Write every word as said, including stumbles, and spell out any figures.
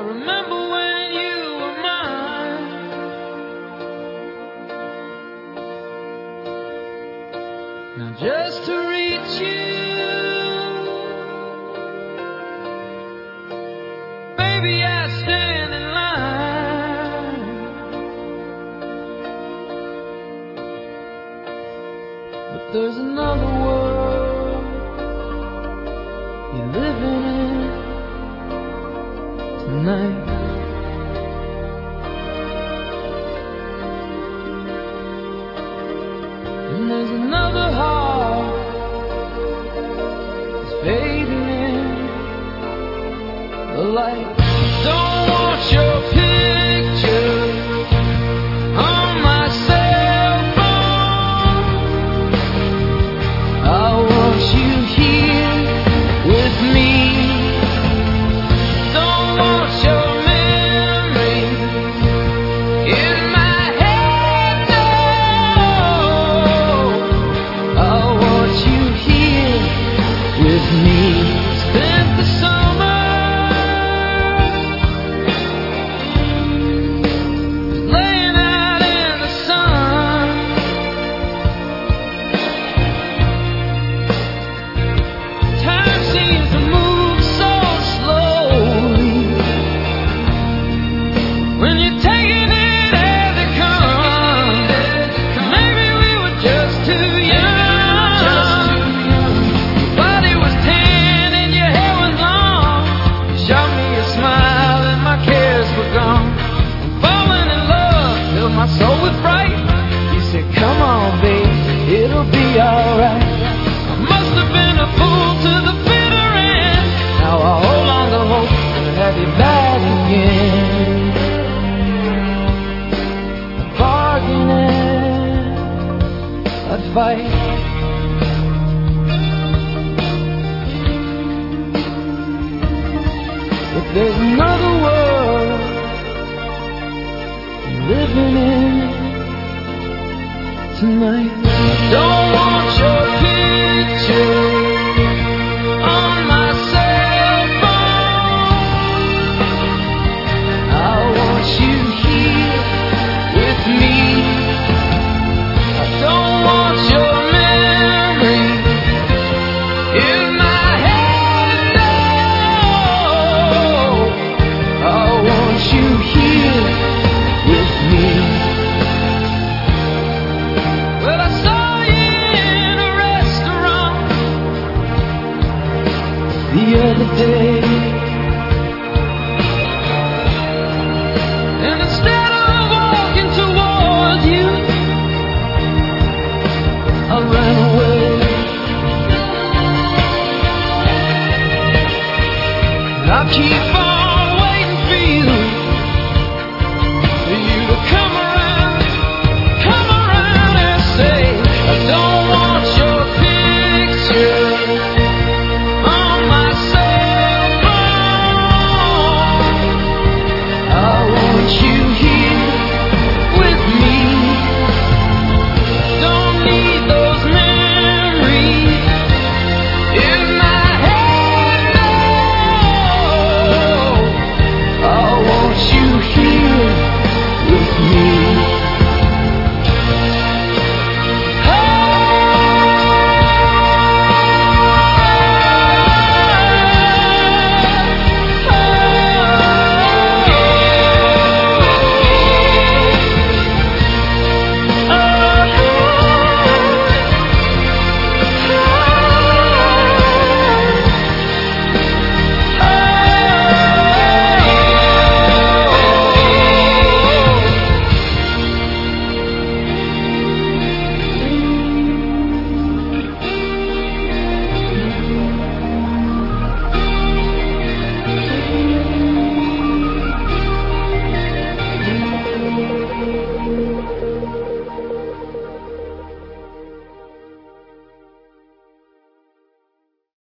remember when you were mine. Now just to reach you, baby, I stand in line. But there's another world you're living in tonight. And there's another heart that's fading in the light. Don't want your picture on my cell phone. I want you here with me. Don't want your memory in my head, no. I want you here with me. Spent the summer laying out in the sun. Time seems to move so slowly when you're taking it as it comes. Maybe we were just too young. Your body was tan and your hair was long. You shot me a smile and my cares were gone. I'm falling in love, filled my soul with fright. You said, come on, babe, it'll be alright. I must have been a fool to the bitter end. Now I hold on to hope to have you back again. I'd bargain and I'd fight. But there's another world you're living in tonight. Don't want your picture on my cell phone. I want you here with me. I don't want your memory in my head, no. I want you here with me. Well, I saw you in a restaurant the other day, and instead of walking towards you, I ran away. And I keep on waiting for you, for you to come around, come around and say, I don't want your picture on my cell phone. I want you here with me. Don't need those memories in my head, no. I want you here with me.